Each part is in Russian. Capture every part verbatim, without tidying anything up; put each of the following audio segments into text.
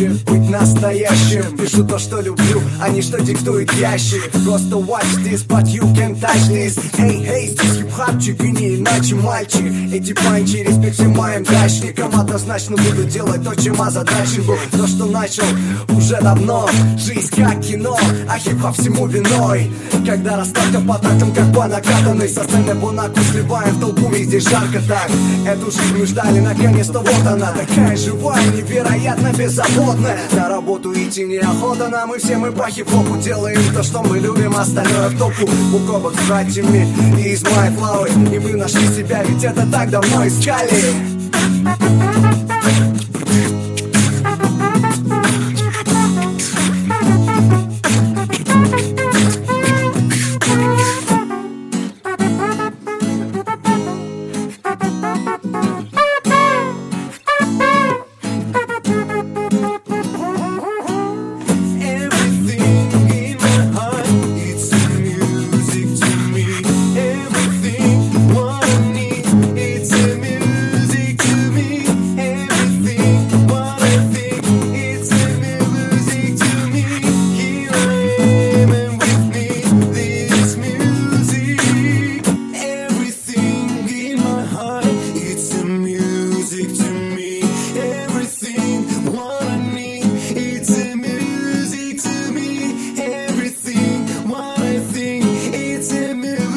хочет быть настоящим. Пишу то, что люблю, а не что диктует ящик. Просто watch this, but you can't touch this. Эй, эй, здесь хип-хапчик и не иначе, мальчик. Эти панчи, респект всем моим дачникам. Однозначно буду делать то, чем озадачен был. То, что начал уже давно. Жизнь как кино, а хип-хап всему виной. Когда расставка по тактам, как по накатанной. Со сцены по наку сливаем в толпу, везде жарко так. Эту жизнь мы ждали, наконец-то вот она. Такая живая, невероятно беззаботная. На работу идти неохота нам, и все мы по хип-хопу делаем то, что мы любим, остальное в толпу. Букобок с братьями и из моей флавы. И мы нашли себя, ведь это так давно искали.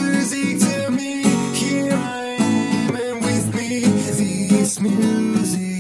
Music.